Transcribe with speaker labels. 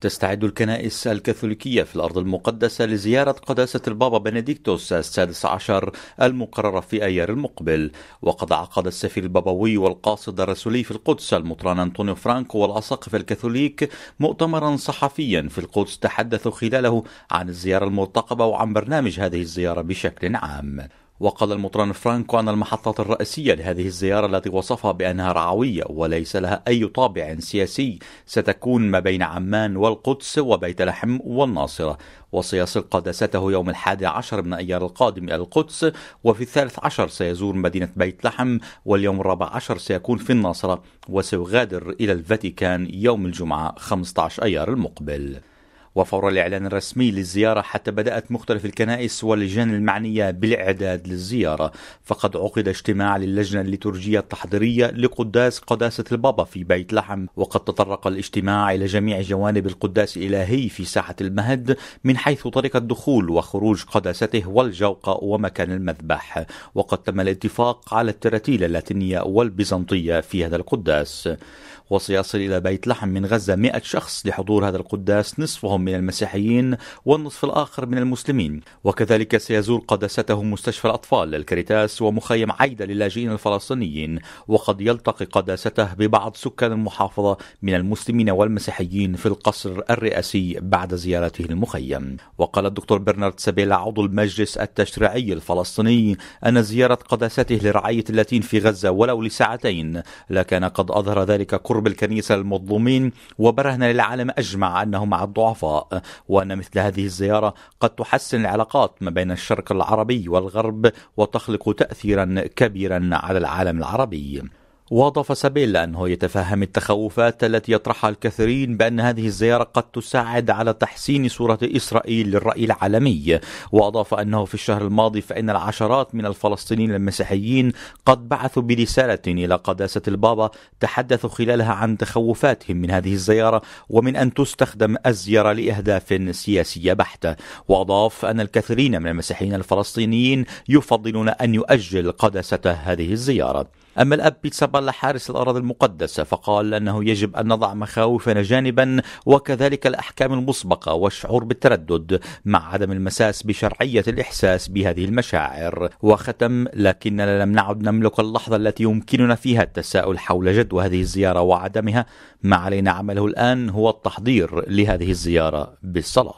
Speaker 1: تستعد الكنائس الكاثوليكية في الأرض المقدسة لزيارة قداسة البابا بنديكتوس السادس عشر المقررة في أيار المقبل. وقد عقد السفير البابوي والقاصد الرسولي في القدس المطران أنطونيو فرانكو والأساقفة الكاثوليك مؤتمرا صحفيا في القدس تحدثوا خلاله عن الزيارة المرتقبة وعن برنامج هذه الزيارة بشكل عام. وقال المطران فرانكو أن المحطات الرئيسية لهذه الزيارة التي وصفها بأنها رعوية وليس لها أي طابع سياسي ستكون ما بين عمان والقدس وبيت لحم والناصرة، وسيصل قداسته يوم 11 من أيار القادم إلى القدس، وفي 13 سيزور مدينة بيت لحم، واليوم 14 سيكون في الناصرة، وسيغادر إلى الفاتيكان يوم الجمعة 15 أيار المقبل. وفور الإعلان الرسمي للزيارة حتى بدأت مختلف الكنائس واللجان المعنية بالإعداد للزيارة، فقد عقد اجتماع للجنة الليتورجية التحضيرية لقداس قداسة البابا في بيت لحم، وقد تطرق الاجتماع إلى جميع جوانب القداس الإلهي في ساحة المهد من حيث طريقة دخول وخروج قداسته والجوقة ومكان المذبح، وقد تم الاتفاق على التراتيل اللاتينية والبيزنطية في هذا القداس. وسيصل إلى بيت لحم من غزة 100 شخص لحضور هذا القداس، نصفهم من المسيحيين والنصف الآخر من المسلمين. وكذلك سيزور قداسته مستشفى الأطفال الكريتاس ومخيم عايدة للاجئين الفلسطينيين، وقد يلتقي قداسته ببعض سكان المحافظة من المسلمين والمسيحيين في القصر الرئاسي بعد زيارته المخيم. وقال الدكتور برنارد سابيلا عضو المجلس التشريعي الفلسطيني أن زيارة قداسته لرعاية اللاتين في غزة ولو لساعتين لكان قد أظهر ذلك قرب الكنيسة المظلومين، وبرهن للعالم أجمع أنه مع الضعفاء، وأن مثل هذه الزيارة قد تحسن العلاقات ما بين الشرق العربي والغرب وتخلق تأثيرا كبيرا على العالم العربي. وأضاف سابيلا أنه يتفهم التخوفات التي يطرحها الكثيرين بأن هذه الزيارة قد تساعد على تحسين صورة إسرائيل للرأي العالمي. وأضاف أنه في الشهر الماضي فإن العشرات من الفلسطينيين المسيحيين قد بعثوا برسالة إلى قداسة البابا تحدثوا خلالها عن تخوفاتهم من هذه الزيارة ومن أن تستخدم الزيارة لأهداف سياسية بحتة. وأضاف أن الكثيرين من المسيحيين الفلسطينيين يفضلون أن يؤجل قداسة هذه الزيارة. أما الأب بيتسابالا حارس الأراضي المقدسة فقال أنه يجب أن نضع مخاوفنا جانبا وكذلك الأحكام المسبقة والشعور بالتردد مع عدم المساس بشرعية الإحساس بهذه المشاعر. وختم: لكننا لم نعد نملك اللحظة التي يمكننا فيها التساؤل حول جدوى هذه الزيارة وعدمها. ما علينا عمله الآن هو التحضير لهذه الزيارة بالصلاة.